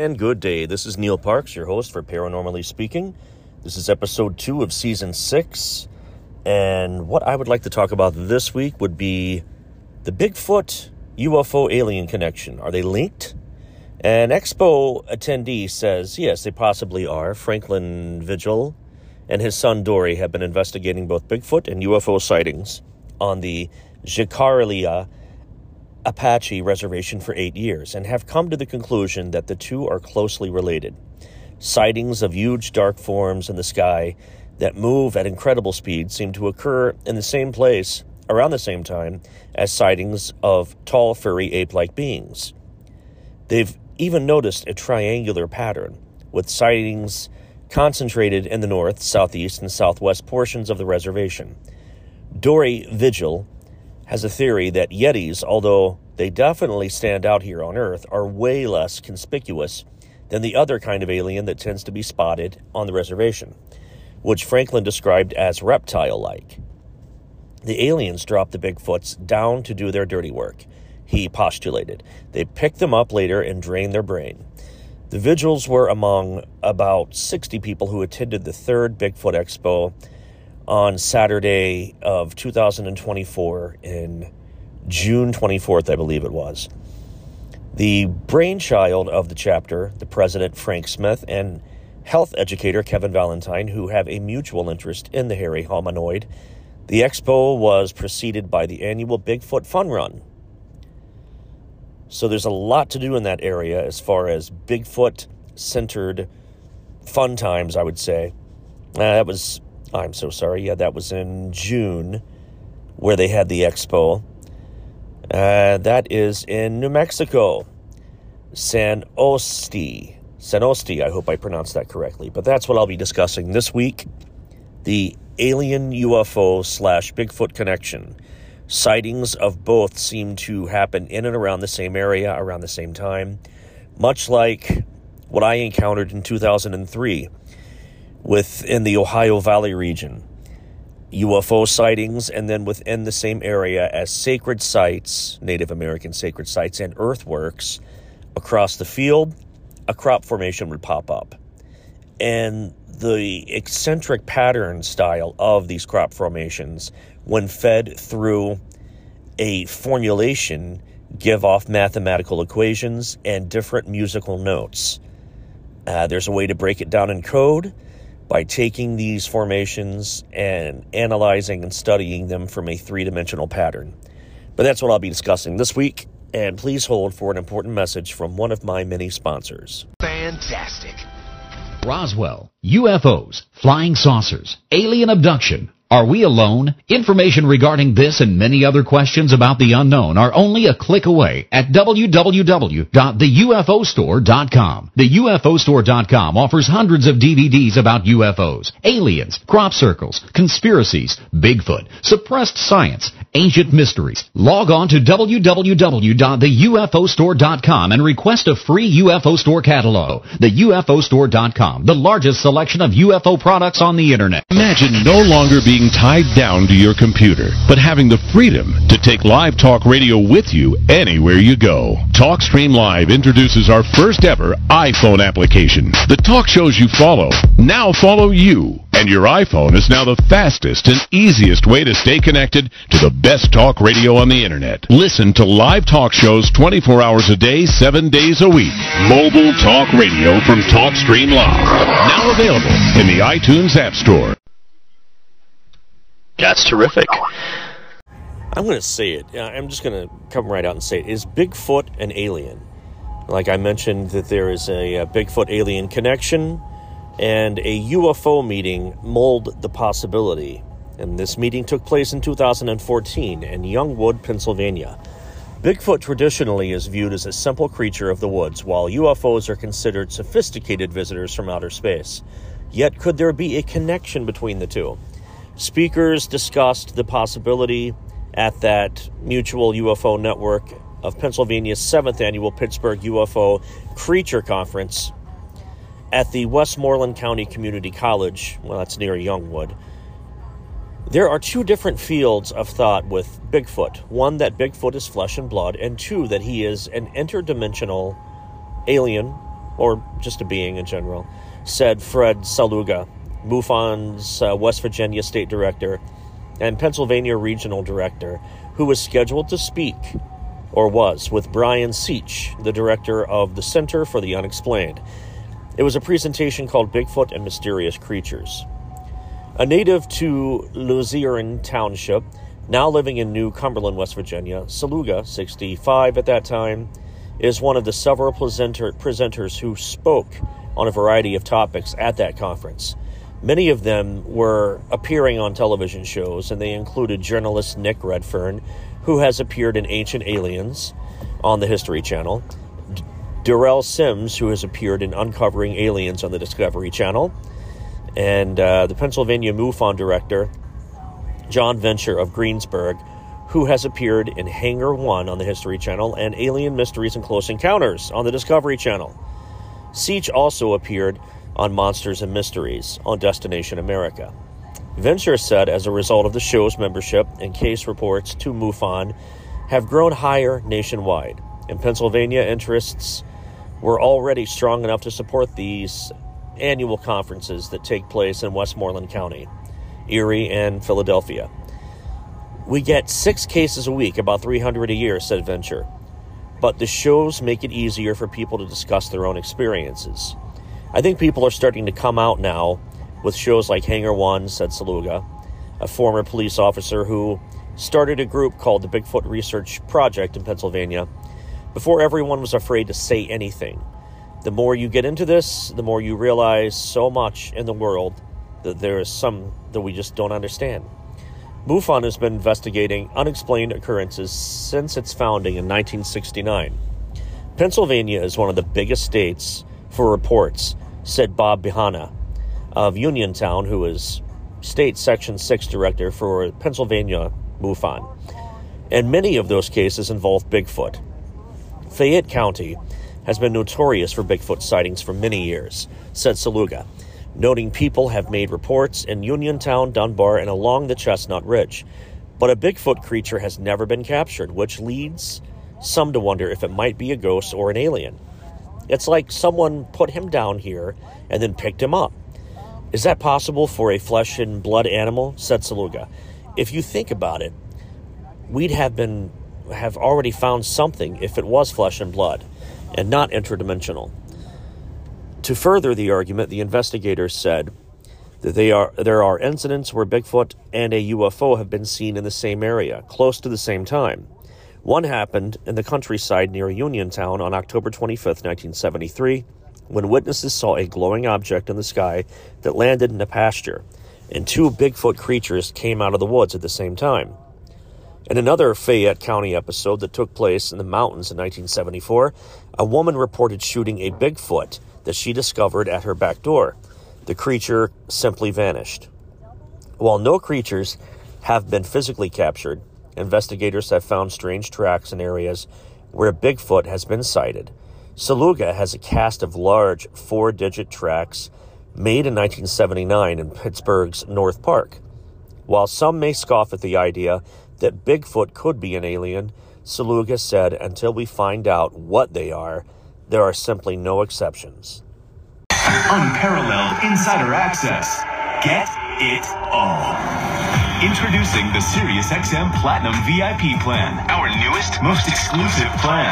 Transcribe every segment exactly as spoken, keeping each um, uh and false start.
and good day. This is Neil Parks, your host for Paranormally Speaking. This is episode two of season six, and what I would like to talk about this week would be the Bigfoot U F O alien connection. Are they linked? An expo attendee says, yes, they possibly are. Franklin Vigil and his son Dory have been investigating both Bigfoot and U F O sightings on the Jicarilla Apache Reservation for eight years and have come to the conclusion that the two are closely related. Sightings of huge dark forms in the sky that move at incredible speed seem to occur in the same place around the same time as sightings of tall, furry, ape-like beings. They've even noticed a triangular pattern, with sightings concentrated in the north, southeast, and southwest portions of the reservation. Dory Vigil has a theory that Yetis, although they definitely stand out here on Earth, are way less conspicuous than the other kind of alien that tends to be spotted on the reservation, which Franklin described as reptile-like. The aliens dropped the Bigfoots down to do their dirty work, he postulated. They picked them up later and drained their brain. The Vigils were among about sixty people who attended the third Bigfoot Expo on Saturday of two thousand twenty-four in June twenty-fourth, I believe it was. The brainchild of the chapter, the president, Frank Smith, and health educator Kevin Valentine, who have a mutual interest in the hairy hominoid. The expo was preceded by the annual Bigfoot Fun Run. So there's a lot to do in that area as far as Bigfoot-centered fun times, I would say. Uh, that was... I'm so sorry. Yeah, that was in June where they had the expo. Uh, that is in New Mexico. San Osti. San Osti, I hope I pronounced that correctly. But that's what I'll be discussing this week. The alien U F O slash Bigfoot connection. Sightings of both seem to happen in and around the same area, around the same time. Much like what I encountered in two thousand three. Within the Ohio Valley region, U F O sightings, and then within the same area as sacred sites, Native American sacred sites, and earthworks across the field, a crop formation would pop up. And the eccentric pattern style of these crop formations, when fed through a formulation, give off mathematical equations and different musical notes. Uh, there's a way to break it down in code by taking these formations and analyzing and studying them from a three-dimensional pattern. But that's what I'll be discussing this week, and please hold for an important message from one of my many sponsors. Fantastic. Roswell, U F Os, flying saucers, alien abduction. Are we alone? Information regarding this and many other questions about the unknown are only a click away at w w w dot the u f o store dot com. The U F O store dot com offers hundreds of D V Ds about U F Os, aliens, crop circles, conspiracies, Bigfoot, suppressed science, ancient mysteries. Log on to w w w dot the u f o store dot com and request a free U F O store catalog. The U F O store dot com, the largest selection of U F O products on the internet. Imagine no longer being tied down to your computer, but having the freedom to take live talk radio with you anywhere you go. TalkStream Live introduces our first ever iPhone application. The talk shows you follow now follow you, and your iPhone is now the fastest and easiest way to stay connected to the best talk radio on the internet. Listen to live talk shows twenty-four hours a day, seven days a week. Mobile talk radio from TalkStream Live, now available in the iTunes App Store. That's terrific. I'm going to say it. I'm just going to come right out and say it. Is Bigfoot an alien? Like I mentioned, that there is a, a Bigfoot alien connection, and a U F O meeting mulled the possibility. And this meeting took place in two thousand fourteen in Youngwood, Pennsylvania. Bigfoot traditionally is viewed as a simple creature of the woods, while U F Os are considered sophisticated visitors from outer space. Yet, could there be a connection between the two? Speakers discussed the possibility at that Mutual U F O Network of Pennsylvania's seventh annual Pittsburgh U F O Creature Conference at the Westmoreland County Community College. Well, that's near Youngwood. There are two different fields of thought with Bigfoot. One, that Bigfoot is flesh and blood, and two, that he is an interdimensional alien or just a being in general, said Fred Saluga, MUFON's uh, West Virginia State Director and Pennsylvania Regional Director, who was scheduled to speak, or was, with Brian Seach, the director of the Center for the Unexplained. It was a presentation called Bigfoot and Mysterious Creatures. A native to Luzerne Township, now living in New Cumberland, West Virginia, Saluga, sixty-five at that time, is one of the several presenter- presenters who spoke on a variety of topics at that conference. Many of them were appearing on television shows, and they included journalist Nick Redfern, who has appeared in Ancient Aliens on the History Channel, D- Darrell Sims, who has appeared in Uncovering Aliens on the Discovery Channel, and uh, the Pennsylvania MUFON director, John Venture of Greensburg, who has appeared in Hangar One on the History Channel and Alien Mysteries and Close Encounters on the Discovery Channel. Seach also appeared on Monsters and Mysteries on Destination America. Venture said as a result of the show's membership and case reports to MUFON have grown higher nationwide, and Pennsylvania interests were already strong enough to support these annual conferences that take place in Westmoreland County, Erie, and Philadelphia. We get six cases a week, about three hundred a year, said Venture, but the shows make it easier for people to discuss their own experiences. I think people are starting to come out now with shows like Hangar One, said Saluga, a former police officer who started a group called the Bigfoot Research Project in Pennsylvania before everyone was afraid to say anything. The more you get into this, the more you realize so much in the world that there is some that we just don't understand. MUFON has been investigating unexplained occurrences since its founding in nineteen sixty-nine. Pennsylvania is one of the biggest states for reports, said Bob Behana of Uniontown, who is State Section six Director for Pennsylvania MUFON. And many of those cases involve Bigfoot. Fayette County has been notorious for Bigfoot sightings for many years, said Saluga, noting people have made reports in Uniontown, Dunbar, and along the Chestnut Ridge. But a Bigfoot creature has never been captured, which leads some to wonder if it might be a ghost or an alien. It's like someone put him down here and then picked him up. Is that possible for a flesh and blood animal? Said Saluga. If you think about it, we'd have been have already found something if it was flesh and blood and not interdimensional. To further the argument, the investigators said that they are there are incidents where Bigfoot and a U F O have been seen in the same area, close to the same time. One happened in the countryside near Uniontown on October twenty-fifth, nineteen seventy-three, when witnesses saw a glowing object in the sky that landed in a pasture, and two Bigfoot creatures came out of the woods at the same time. In another Fayette County episode that took place in the mountains in nineteen seventy-four, a woman reported shooting a Bigfoot that she discovered at her back door. The creature simply vanished. While no creatures have been physically captured, investigators have found strange tracks in areas where Bigfoot has been sighted. Saluga has a cast of large four-digit tracks made in nineteen seventy-nine in Pittsburgh's North Park. While some may scoff at the idea that Bigfoot could be an alien, Saluga said until we find out what they are, there are simply no exceptions. Unparalleled insider access. Get it all. Introducing the SiriusXM Platinum V I P plan, our newest, most exclusive plan.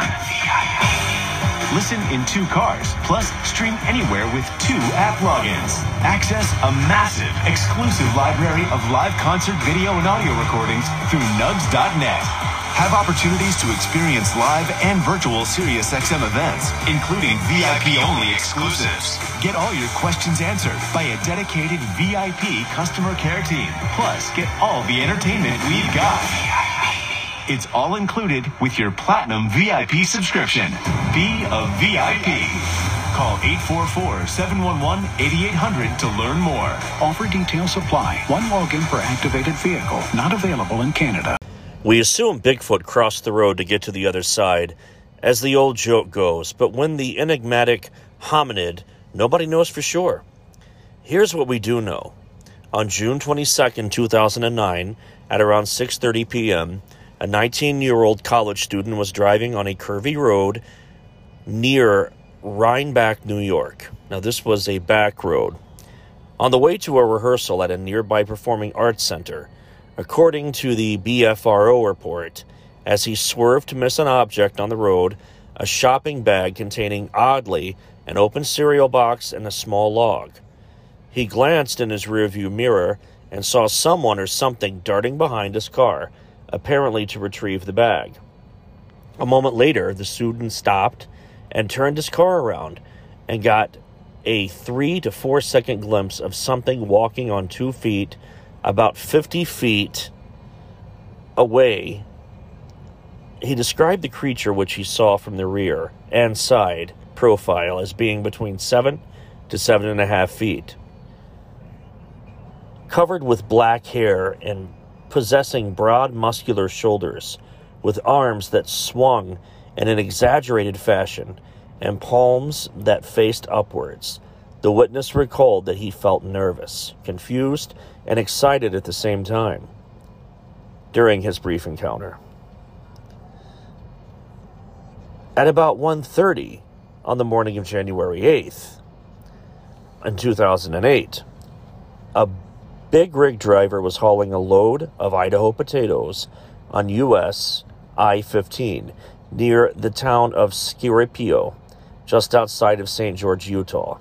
Listen in two cars, plus stream anywhere with two app logins. Access a massive, exclusive library of live concert video and audio recordings through nugs dot net. Have opportunities to experience live and virtual SiriusXM events, including V I P-only exclusives. Get all your questions answered by a dedicated V I P customer care team. Plus, get all the entertainment we've got. It's all included with your Platinum V I P subscription. Be a V I P. Call eight four four, seven one one, eight eight hundred to learn more. Offer details apply. One login per activated vehicle. Not available in Canada. We assume Bigfoot crossed the road to get to the other side, as the old joke goes, but when the enigmatic hominid, nobody knows for sure. Here's what we do know. On June twenty-second, two thousand nine, at around six thirty p.m., a nineteen-year-old college student was driving on a curvy road near Rhinebeck, New York. Now, this was a back road. On the way to a rehearsal at a nearby performing arts center, according to the B F R O report, as he swerved to miss an object on the road, a shopping bag containing, oddly, an open cereal box and a small log. He glanced in his rearview mirror and saw someone or something darting behind his car, apparently to retrieve the bag. A moment later, the student stopped and turned his car around and got a three to four second glimpse of something walking on two feet about fifty feet away. He described the creature which he saw from the rear and side profile as being between seven to seven and a half feet, covered with black hair and possessing broad muscular shoulders, with arms that swung in an exaggerated fashion and palms that faced upwards. The witness recalled that he felt nervous, confused, and excited at the same time during his brief encounter. At about one thirty on the morning of January eighth in two thousand eight, a big rig driver was hauling a load of Idaho potatoes on U S I fifteen near the town of Skiripio, just outside of Saint George, Utah.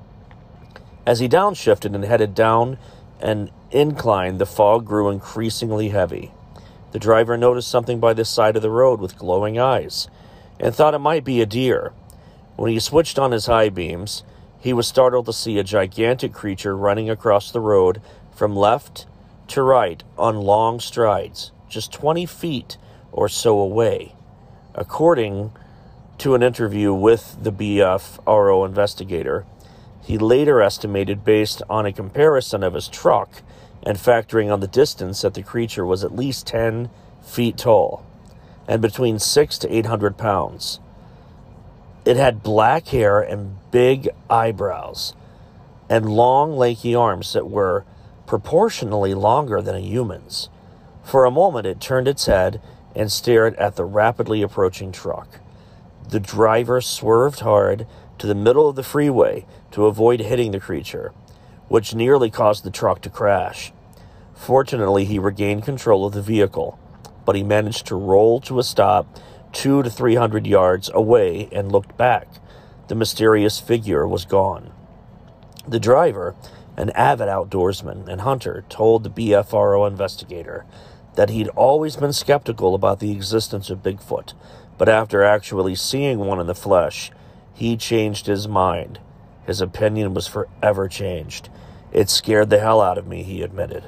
As he downshifted and headed down an incline, the fog grew increasingly heavy. The driver noticed something by the side of the road with glowing eyes and thought it might be a deer. When he switched on his high beams, he was startled to see a gigantic creature running across the road from left to right on long strides, just twenty feet or so away. According to an interview with the B F R O investigator, he later estimated, based on a comparison of his truck and factoring on the distance, that the creature was at least ten feet tall and between six to eight hundred pounds. It had black hair and big eyebrows and long, lanky arms that were proportionally longer than a human's. For a moment, it turned its head and stared at the rapidly approaching truck. The driver swerved hard to the middle of the freeway to avoid hitting the creature, which nearly caused the truck to crash. Fortunately, he regained control of the vehicle, but he managed to roll to a stop two to three hundred yards away and looked back. The mysterious figure was gone. The driver, an avid outdoorsman and hunter, told the B F R O investigator that he'd always been skeptical about the existence of Bigfoot, but after actually seeing one in the flesh, he changed his mind. His opinion was forever changed. It scared the hell out of me, he admitted.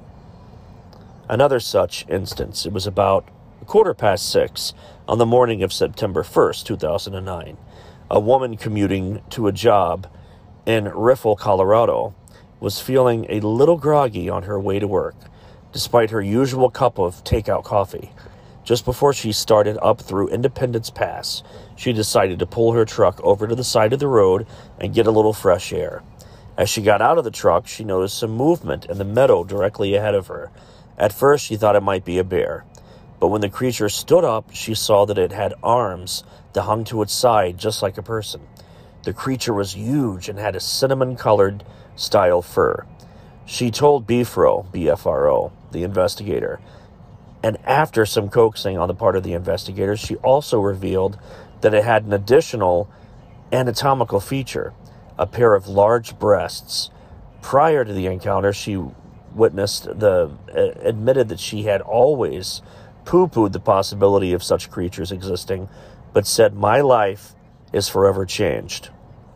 Another such instance, it was about a quarter past six on the morning of September first, two thousand nine. A woman commuting to a job in Riffle, Colorado, was feeling a little groggy on her way to work, despite her usual cup of takeout coffee. Just before she started up through Independence Pass, she decided to pull her truck over to the side of the road and get a little fresh air. As she got out of the truck, she noticed some movement in the meadow directly ahead of her. At first, she thought it might be a bear, but when the creature stood up, she saw that it had arms that hung to its side just like a person. The creature was huge and had a cinnamon-colored style fur. She told B F R O, B F R O, the investigator, and after some coaxing on the part of the investigators, she also revealed that it had an additional anatomical feature, a pair of large breasts. Prior to the encounter, she witnessed the uh, admitted that she had always poo-pooed the possibility of such creatures existing, but said, "My life is forever changed."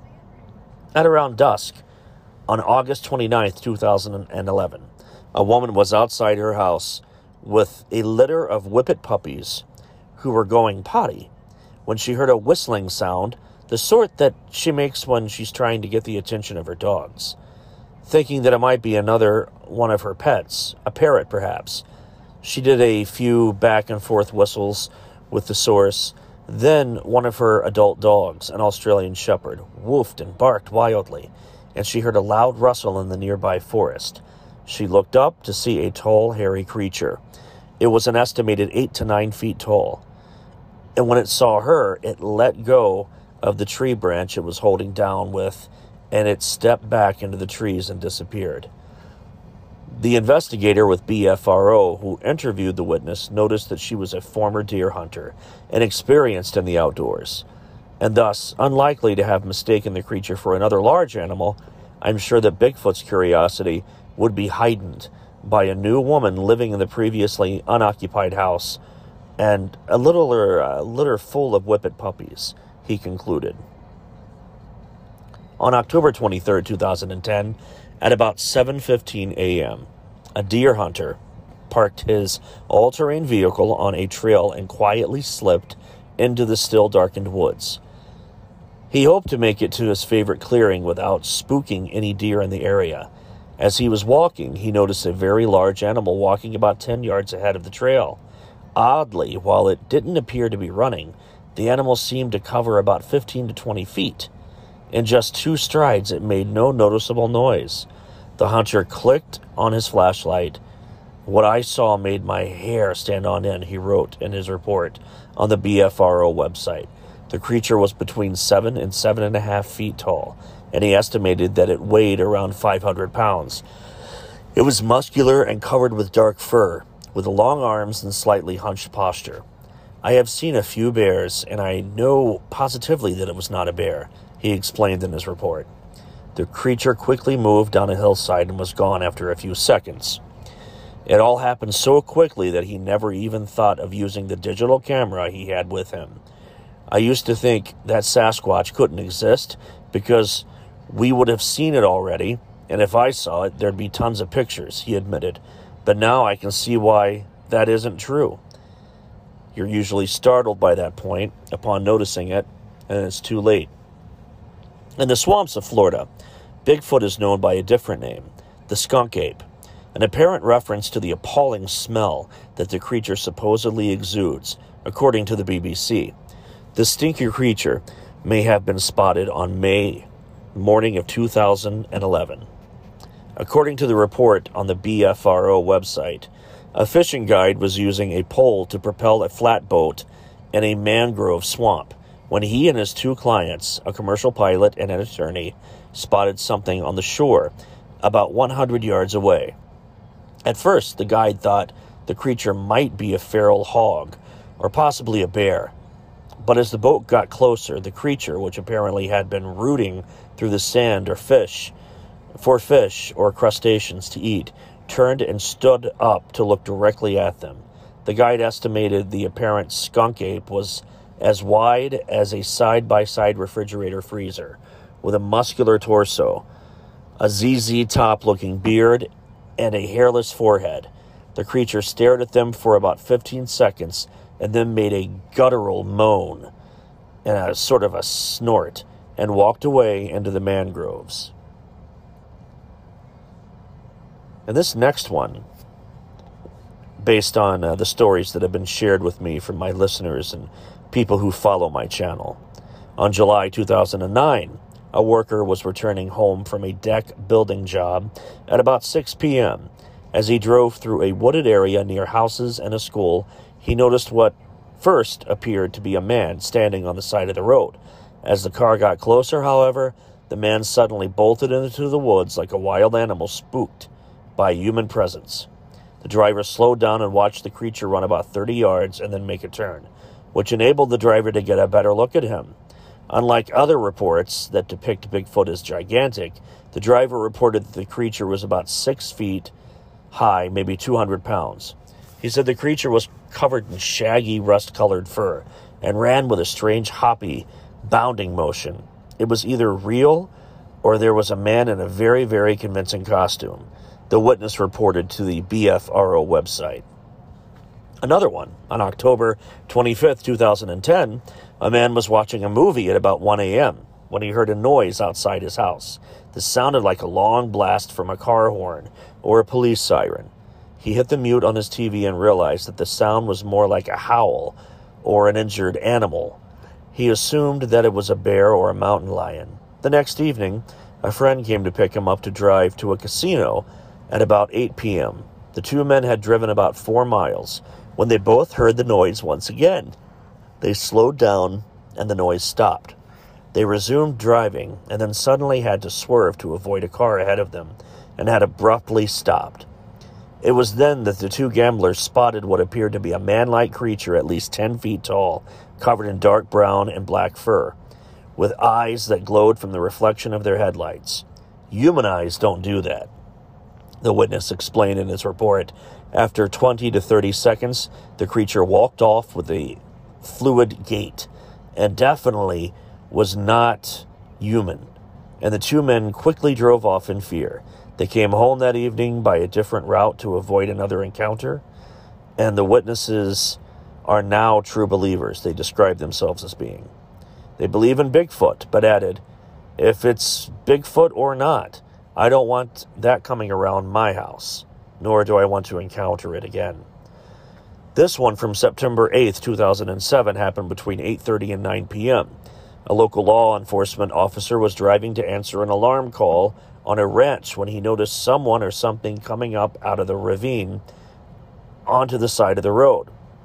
At around dusk, on August twenty-ninth, two thousand eleven, a woman was outside her house with a litter of whippet puppies who were going potty when she heard a whistling sound, the sort that she makes when she's trying to get the attention of her dogs. Thinking that it might be another one of her pets, a parrot perhaps, she did a few back and forth whistles with the source. Then one of her adult dogs, an Australian shepherd, woofed and barked wildly, and she heard a loud rustle in the nearby forest. She looked up to see a tall, hairy creature. It was an estimated eight to nine feet tall, and when it saw her, it let go of the tree branch it was holding down with, and it stepped back into the trees and disappeared. The investigator with B F R O who interviewed the witness noticed that she was a former deer hunter and experienced in the outdoors, and thus unlikely to have mistaken the creature for another large animal. I'm sure that Bigfoot's curiosity would be heightened by a new woman living in the previously unoccupied house and a littler uh, litter full of whippet puppies, he concluded. On October twenty-third, two thousand ten, at about seven fifteen a.m., a deer hunter parked his all-terrain vehicle on a trail and quietly slipped into the still darkened woods. He hoped to make it to his favorite clearing without spooking any deer in the area. As he was walking, he noticed a very large animal walking about ten yards ahead of the trail. Oddly, while it didn't appear to be running, the animal seemed to cover about fifteen to twenty feet. In just two strides, it made no noticeable noise. The hunter clicked on his flashlight. What I saw made my hair stand on end, he wrote in his report on the B F R O website. The creature was between seven and seven and a half feet tall, and he estimated that it weighed around five hundred pounds. It was muscular and covered with dark fur, with long arms and slightly hunched posture. I have seen a few bears, and I know positively that it was not a bear, he explained in his report. The creature quickly moved down a hillside and was gone after a few seconds. It all happened so quickly that he never even thought of using the digital camera he had with him. I used to think that Sasquatch couldn't exist because we would have seen it already, and if I saw it, there'd be tons of pictures, he admitted. But now I can see why that isn't true. You're usually startled by that point upon noticing it, and it's too late. In the swamps of Florida, Bigfoot is known by a different name, the skunk ape, an apparent reference to the appalling smell that the creature supposedly exudes, according to the B B C. The stinky creature may have been spotted on May morning of two thousand eleven. According to the report on the B F R O website, a fishing guide was using a pole to propel a flatboat in a mangrove swamp when he and his two clients, a commercial pilot and an attorney, spotted something on the shore about one hundred yards away. At first, the guide thought the creature might be a feral hog or possibly a bear. But as the boat got closer, the creature, which apparently had been rooting through the sand or fish, for fish or crustaceans to eat, turned and stood up to look directly at them. The guide estimated the apparent skunk ape was as wide as a side-by-side refrigerator freezer, with a muscular torso, a Z Z Top-looking beard, and a hairless forehead. The creature stared at them for about fifteen seconds and then made a guttural moan and a sort of a snort and walked away into the mangroves. And this next one, based on uh, the stories that have been shared with me from my listeners and people who follow my channel. On July two thousand nine, a worker was returning home from a deck building job at about six p.m. As he drove through a wooded area near houses and a school, he noticed what first appeared to be a man standing on the side of the road. As the car got closer, however, the man suddenly bolted into the woods like a wild animal spooked by a human presence. The driver slowed down and watched the creature run about thirty yards and then make a turn, which enabled the driver to get a better look at him. Unlike other reports that depict Bigfoot as gigantic, the driver reported that the creature was about six feet high, maybe two hundred pounds. He said the creature was covered in shaggy, rust-colored fur and ran with a strange hoppy, bounding motion. It was either real or there was a man in a very, very convincing costume, the witness reported to the B F R O website. Another one, on October twenty-fifth, two thousand ten, a man was watching a movie at about one a.m. when he heard a noise outside his house. This sounded like a long blast from a car horn or a police siren. He hit the mute on his T V and realized that the sound was more like a howl or an injured animal. He assumed that it was a bear or a mountain lion. The next evening, a friend came to pick him up to drive to a casino at about eight p.m. The two men had driven about four miles when they both heard the noise once again. They slowed down and the noise stopped. They resumed driving and then suddenly had to swerve to avoid a car ahead of them and had abruptly stopped. It was then that the two gamblers spotted what appeared to be a man-like creature at least ten feet tall, covered in dark brown and black fur, with eyes that glowed from the reflection of their headlights. Human eyes don't do that, the witness explained in his report. After twenty to thirty seconds, the creature walked off with a fluid gait and definitely was not human, and the two men quickly drove off in fear. They came home that evening by a different route to avoid another encounter, and the witnesses are now true believers, they describe themselves as being. They believe in Bigfoot, but added, if it's Bigfoot or not, I don't want that coming around my house, nor do I want to encounter it again. This one from September eighth, two thousand seven happened between eight thirty and nine p.m. A local law enforcement officer was driving to answer an alarm call on a ranch when he noticed someone or something coming up out of the ravine onto the side of the road.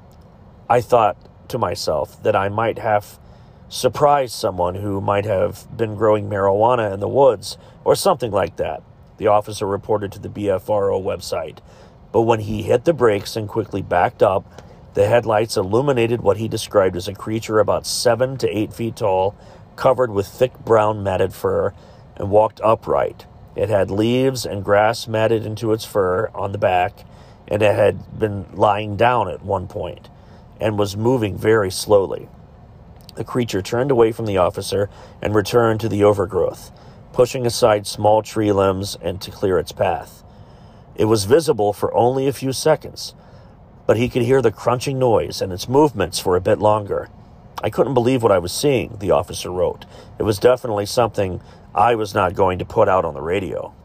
I thought to myself that I might have surprised someone who might have been growing marijuana in the woods or something like that, the officer reported to the B F R O website. But when he hit the brakes and quickly backed up, the headlights illuminated what he described as a creature about seven to eight feet tall, covered with thick brown matted fur, and walked upright. It had leaves and grass matted into its fur on the back, and it had been lying down at one point and was moving very slowly. The creature turned away from the officer and returned to the overgrowth, pushing aside small tree limbs and to clear its path. It was visible for only a few seconds, but he could hear the crunching noise and its movements for a bit longer. I couldn't believe what I was seeing, the officer wrote. It was definitely something I was not going to put out on the radio.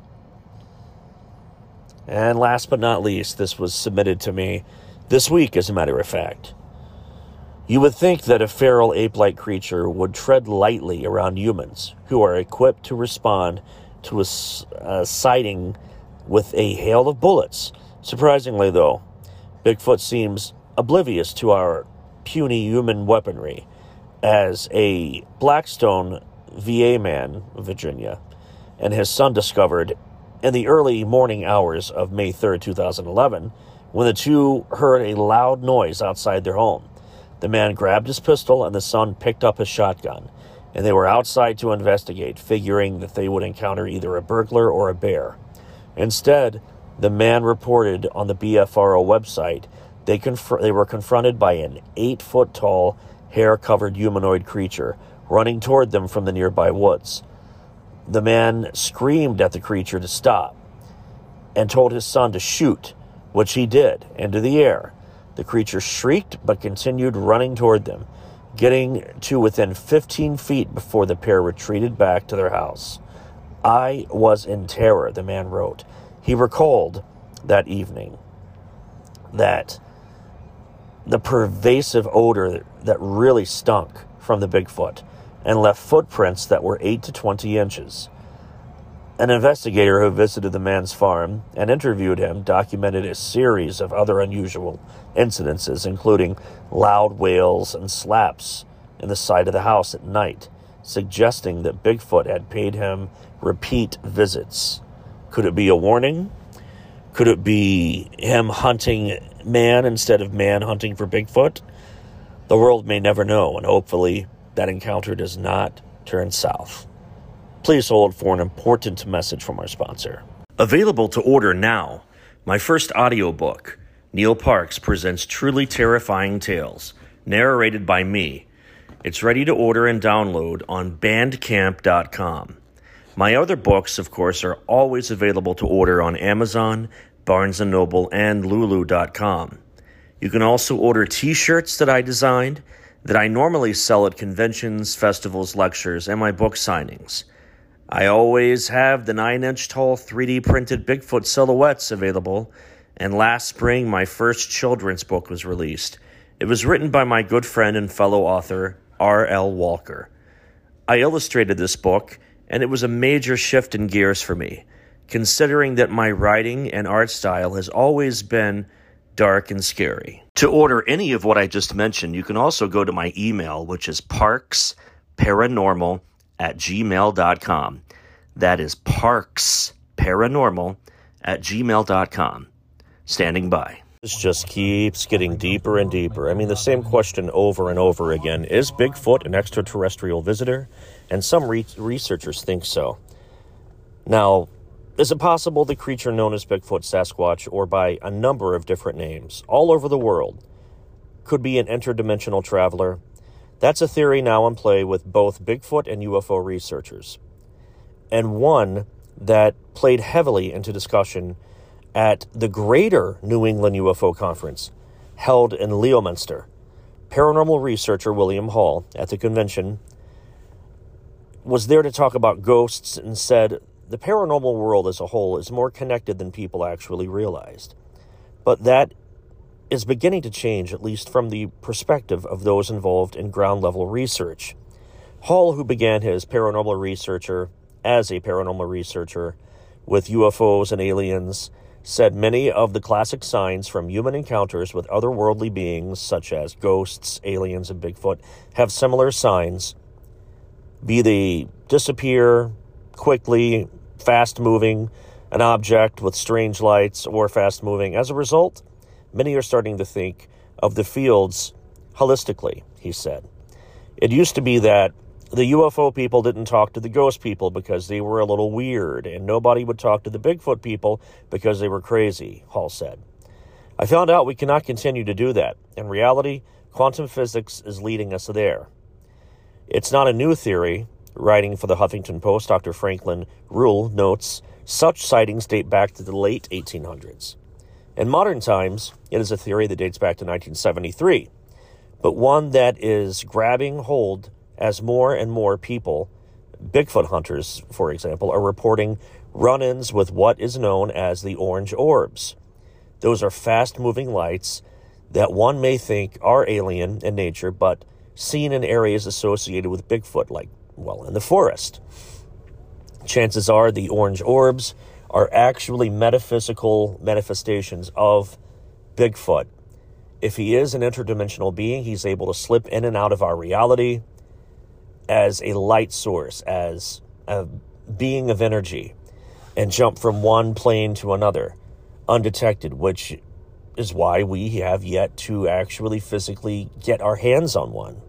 And last but not least, this was submitted to me this week, as a matter of fact. You would think that a feral ape-like creature would tread lightly around humans who are equipped to respond to a, a sighting with a hail of bullets. Surprisingly, though, Bigfoot seems oblivious to our puny human weaponry, as a Blackstone V A man of Virginia and his son discovered in the early morning hours of May third, two thousand eleven, when the two heard a loud noise outside their home. The man grabbed his pistol and the son picked up his shotgun, and they were outside to investigate, figuring that they would encounter either a burglar or a bear. Instead, the man reported on the B F R O website they, conf- they were confronted by an eight-foot-tall, hair-covered humanoid creature running toward them from the nearby woods. The man screamed at the creature to stop and told his son to shoot, which he did, into the air. The creature shrieked but continued running toward them, getting to within fifteen feet before the pair retreated back to their house. I was in terror, the man wrote. He recalled that evening that the pervasive odor that really stunk from the Bigfoot and left footprints that were eight to twenty inches. An investigator who visited the man's farm and interviewed him documented a series of other unusual incidences, including loud wails and slaps in the side of the house at night, suggesting that Bigfoot had paid him repeat visits. Could it be a warning? Could it be him hunting man instead of man hunting for Bigfoot? The world may never know, and hopefully that encounter does not turn south. Please hold for an important message from our sponsor. Available to order now, my first audiobook, Neil Parks Presents Truly Terrifying Tales, narrated by me. It's ready to order and download on bandcamp dot com. My other books, of course, are always available to order on Amazon, Barnes and Noble, and Lulu dot com. You can also order t-shirts that I designed that I normally sell at conventions, festivals, lectures, and my book signings. I always have the nine-inch tall three D printed Bigfoot silhouettes available, and last spring my first children's book was released. It was written by my good friend and fellow author, R L Walker. I illustrated this book, and it was a major shift in gears for me, considering that my writing and art style has always been dark and scary. To order any of what I just mentioned, you can also go to my email, which is parks paranormal at gmail dot com. That is parks paranormal at gmail dot com. Standing by. This just keeps getting deeper and deeper. I mean, the same question over and over again. Is Bigfoot an extraterrestrial visitor? And some re- researchers think so. Now, is it possible the creature known as Bigfoot, Sasquatch, or by a number of different names all over the world, could be an interdimensional traveler? That's a theory now in play with both Bigfoot and U F O researchers, and one that played heavily into discussion at the Greater New England U F O Conference held in Leominster. Paranormal researcher William Hall at the convention was there to talk about ghosts and said the paranormal world as a whole is more connected than people actually realized. But that is beginning to change, at least from the perspective of those involved in ground-level research. Hall, who began his paranormal researcher as a paranormal researcher with U F Os and aliens, said many of the classic signs from human encounters with otherworldly beings, such as ghosts, aliens, and Bigfoot, have similar signs, be they disappear quickly, fast-moving, an object with strange lights, or fast-moving. As a result, many are starting to think of the fields holistically, he said. It used to be that the U F O people didn't talk to the ghost people because they were a little weird, and nobody would talk to the Bigfoot people because they were crazy, Hall said. I found out we cannot continue to do that. In reality, quantum physics is leading us there. It's not a new theory. Writing for the Huffington Post, Doctor Franklin Ruhle notes such sightings date back to the late eighteen hundreds. In modern times, it is a theory that dates back to nineteen seventy-three, but one that is grabbing hold as more and more people, Bigfoot hunters, for example, are reporting run-ins with what is known as the orange orbs. Those are fast-moving lights that one may think are alien in nature, but seen in areas associated with Bigfoot, like, well, in the forest. Chances are the orange orbs are actually metaphysical manifestations of Bigfoot. If he is an interdimensional being, he's able to slip in and out of our reality as a light source, as a being of energy, and jump from one plane to another undetected, which is why we have yet to actually physically get our hands on one.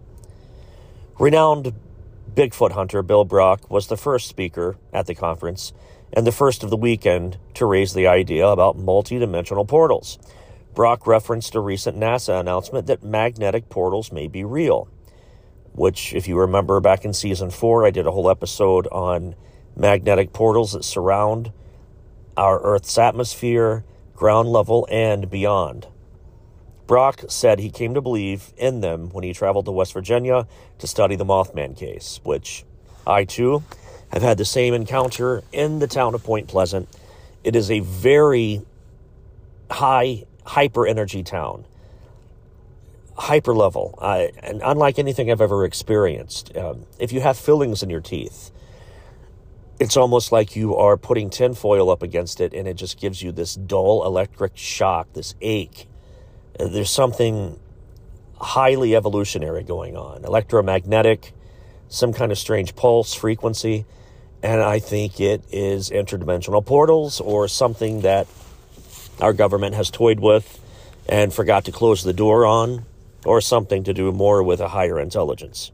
Renowned Bigfoot hunter Bill Brock was the first speaker at the conference and the first of the weekend to raise the idea about multidimensional portals. Brock referenced a recent NASA announcement that magnetic portals may be real, which, if you remember back in season four, I did a whole episode on magnetic portals that surround our Earth's atmosphere, ground level, and beyond. Brock said he came to believe in them when he traveled to West Virginia to study the Mothman case, which I, too, have had the same encounter in the town of Point Pleasant. It is a very high, hyper-energy town. Hyper level, uh, and unlike anything I've ever experienced. Um, if you have fillings in your teeth, it's almost like you are putting tinfoil up against it, and it just gives you this dull electric shock, this ache. Uh, there's something highly evolutionary going on, electromagnetic, some kind of strange pulse frequency, and I think it is interdimensional portals or something that our government has toyed with and forgot to close the door on, or something to do more with a higher intelligence.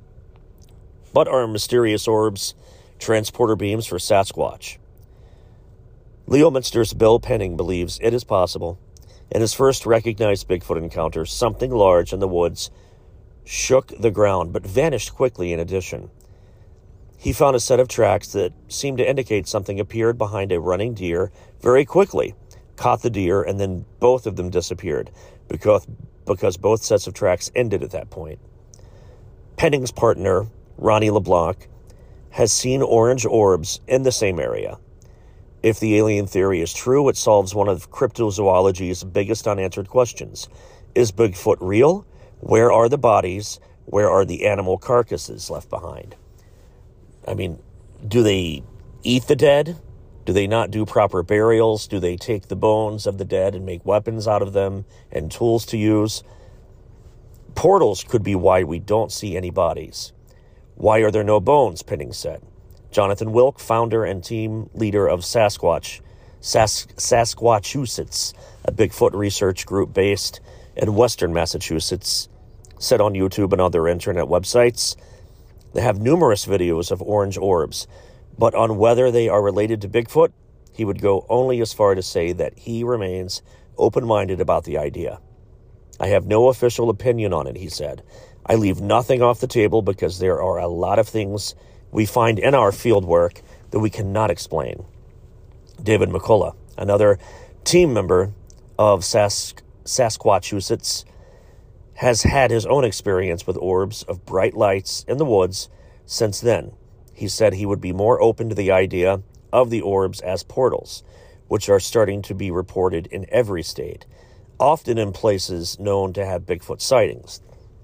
But are mysterious orbs transporter beams for Sasquatch? Leominster's Bill Penning believes it is possible. In his first recognized Bigfoot encounter, something large in the woods shook the ground, but vanished quickly in addition. He found a set of tracks that seemed to indicate something appeared behind a running deer very quickly, caught the deer, and then both of them disappeared, because because both sets of tracks ended at that point. Penning's partner, Ronnie LeBlanc, has seen orange orbs in the same area. If the alien theory is true, it solves one of cryptozoology's biggest unanswered questions. Is Bigfoot real? Where are the bodies? Where are the animal carcasses left behind? I mean, do they eat the dead? Do they not do proper burials? Do they take the bones of the dead and make weapons out of them and tools to use? Portals could be why we don't see any bodies. Why are there no bones? Pinning said. Jonathan Wilk, founder and team leader of Sasquatch, Sas- Sasquatchusetts, a Bigfoot research group based in western Massachusetts, said on YouTube and other internet websites, they have numerous videos of orange orbs, but on whether they are related to Bigfoot, he would go only as far to say that he remains open-minded about the idea. I have no official opinion on it, he said. I leave nothing off the table because there are a lot of things we find in our field work that we cannot explain. David McCullough, another team member of Sas- Sasquatchusetts, has had his own experience with orbs of bright lights in the woods since then. He said he would be more open to the idea of the orbs as portals, which are starting to be reported in every state, often in places known to have Bigfoot sightings.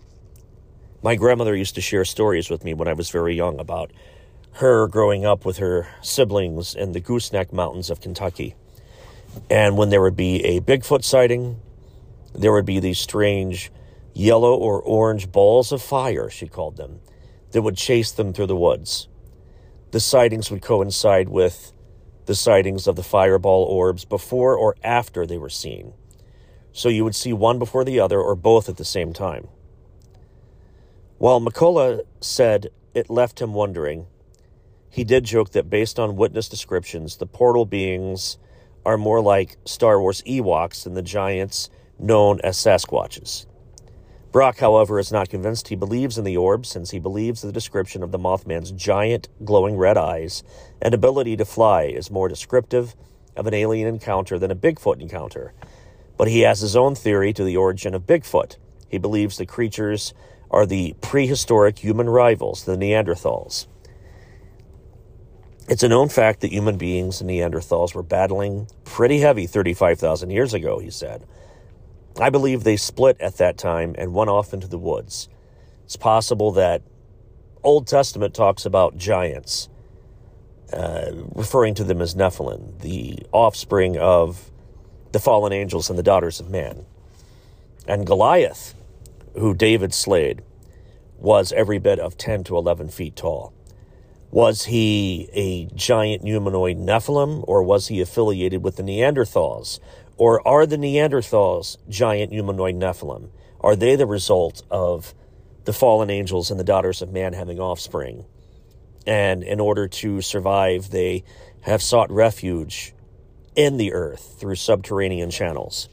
My grandmother used to share stories with me when I was very young about her growing up with her siblings in the Gooseneck Mountains of Kentucky. And when there would be a Bigfoot sighting, there would be these strange yellow or orange balls of fire, she called them, that would chase them through the woods. The sightings would coincide with the sightings of the fireball orbs before or after they were seen. So you would see one before the other or both at the same time. While McCullough said it left him wondering, he did joke that based on witness descriptions, the portal beings are more like Star Wars Ewoks than the giants known as Sasquatches. Brock, however, is not convinced he believes in the orbs, since he believes the description of the Mothman's giant, glowing red eyes and ability to fly is more descriptive of an alien encounter than a Bigfoot encounter. But he has his own theory to the origin of Bigfoot. He believes the creatures are the prehistoric human rivals, the Neanderthals. It's a known fact that human beings and Neanderthals were battling pretty heavy thirty-five thousand years ago, he said. I believe they split at that time and went off into the woods. It's possible that Old Testament talks about giants, uh, referring to them as Nephilim, the offspring of the fallen angels and the daughters of man. And Goliath, who David slayed, was every bit of ten to eleven feet tall. Was he a giant humanoid Nephilim, or was he affiliated with the Neanderthals? Or are the Neanderthals giant humanoid Nephilim? Are they the result of the fallen angels and the daughters of man having offspring? And in order to survive, they have sought refuge in the earth through subterranean channels.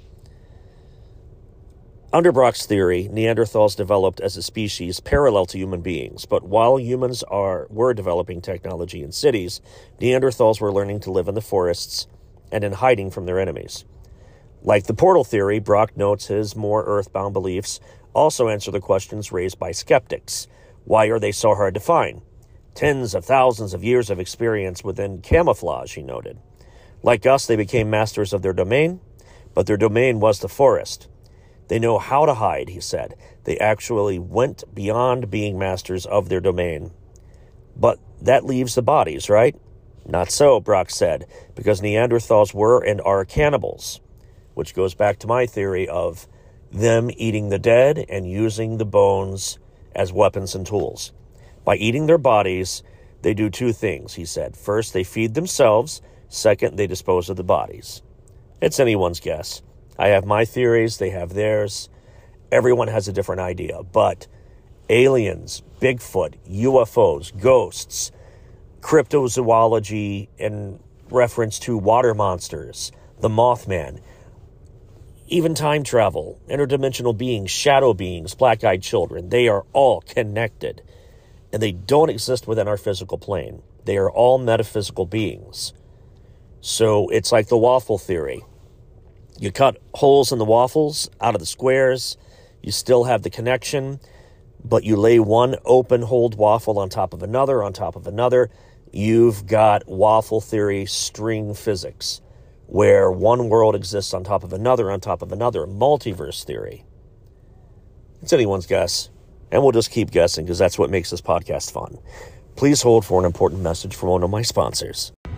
Under Brock's theory, Neanderthals developed as a species parallel to human beings, but while humans are were developing technology in cities, Neanderthals were learning to live in the forests and in hiding from their enemies. Like the portal theory, Brock notes his more earthbound beliefs also answer the questions raised by skeptics. Why are they so hard to find? Tens of thousands of years of experience within camouflage, he noted. Like us, they became masters of their domain, but their domain was the forest. They know how to hide, he said. They actually went beyond being masters of their domain. But that leaves the bodies, right? Not so, Brock said, because Neanderthals were and are cannibals, which goes back to my theory of them eating the dead and using the bones as weapons and tools. By eating their bodies, they do two things, he said. First, they feed themselves. Second, they dispose of the bodies. It's anyone's guess. I have my theories, they have theirs. Everyone has a different idea. But aliens, Bigfoot, U F Os, ghosts, cryptozoology in reference to water monsters, the Mothman, even time travel, interdimensional beings, shadow beings, black-eyed children, they are all connected. And they don't exist within our physical plane. They are all metaphysical beings. So it's like the waffle theory. You cut holes in the waffles out of the squares, you still have the connection, but you lay one open-holed waffle on top of another, on top of another, you've got waffle theory string physics, where one world exists on top of another, on top of another, multiverse theory. It's anyone's guess, and we'll just keep guessing because that's what makes this podcast fun. Please hold for an important message from one of my sponsors.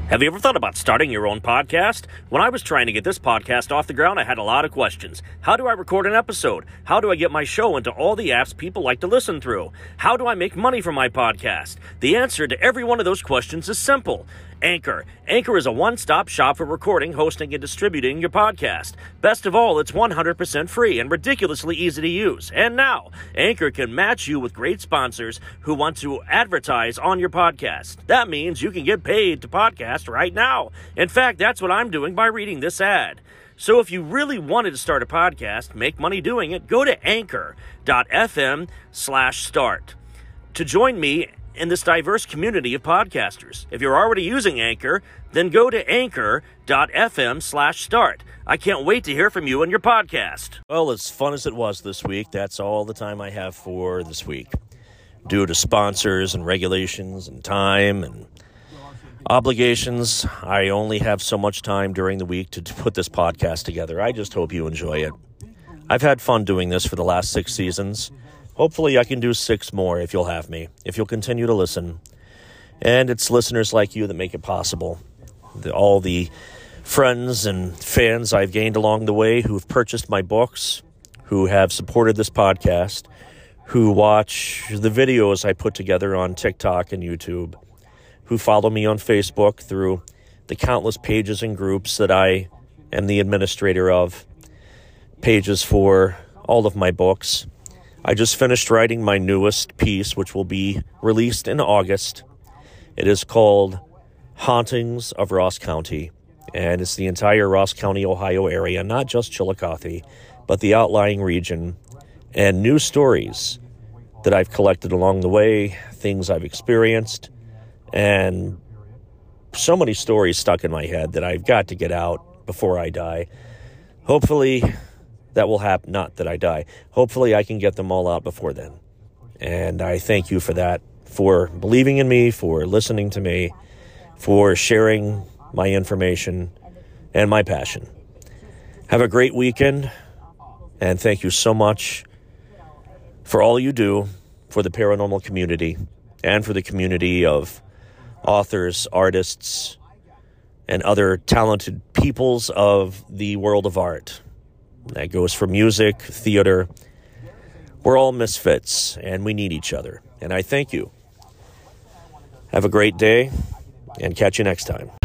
Have you ever thought about starting your own podcast? When I was trying to get this podcast off the ground, I had a lot of questions. How do I record an episode? How do I get my show into all the apps people like to listen through? How do I make money from my podcast? The answer to every one of those questions is simple. Anchor. Anchor is a one-stop shop for recording, hosting, and distributing your podcast. Best of all, it's one hundred percent free and ridiculously easy to use. And now, Anchor can match you with great sponsors who want to advertise on your podcast. That means you can get paid to podcast right now. In fact, that's what I'm doing by reading this ad. So if you really wanted to start a podcast, make money doing it, go to anchor.fm slash start. To join me in this diverse community of podcasters. If you're already using Anchor, then go to anchor.fm slash start. I can't wait to hear from you and your podcast. Well, as fun as it was this week, that's all the time I have for this week. Due to sponsors and regulations and time and obligations, I only have so much time during the week to put this podcast together. I just hope you enjoy it. I've had fun doing this for the last six seasons. Hopefully I can do six more if you'll have me, if you'll continue to listen. And it's listeners like you that make it possible. The, all the friends and fans I've gained along the way who've purchased my books, who have supported this podcast, who watch the videos I put together on TikTok and YouTube, who follow me on Facebook through the countless pages and groups that I am the administrator of, pages for all of my books. I just finished writing my newest piece, which will be released in August. It is called Hauntings of Ross County, and it's the entire Ross County, Ohio area, not just Chillicothe, but the outlying region, and new stories that I've collected along the way, things I've experienced, and so many stories stuck in my head that I've got to get out before I die. Hopefully that will happen, not that I die. Hopefully I can get them all out before then. And I thank you for that, for believing in me, for listening to me, for sharing my information and my passion. Have a great weekend, and thank you so much for all you do for the paranormal community and for the community of authors, artists, and other talented peoples of the world of art. That goes for music, theater. We're all misfits, and we need each other. And I thank you. Have a great day, and catch you next time.